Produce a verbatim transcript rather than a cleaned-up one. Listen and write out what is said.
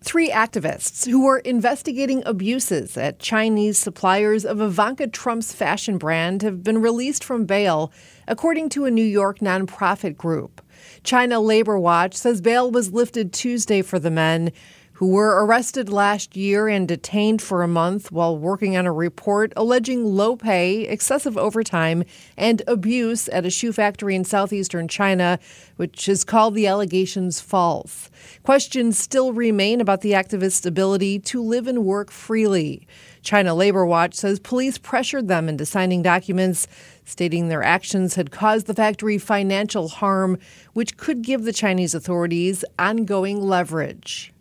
Three activists who were investigating abuses at Chinese suppliers of Ivanka Trump's fashion brand have been released from bail, according to a New York nonprofit group. China Labor Watch says bail was lifted Tuesday for the men, who were arrested last year and detained for a month while working on a report alleging low pay, excessive overtime, and abuse at a shoe factory in southeastern China, which has called the allegations false. Questions still remain about the activists' ability to live and work freely. China Labor Watch says police pressured them into signing documents stating their actions had caused the factory financial harm, which could give the Chinese authorities ongoing leverage.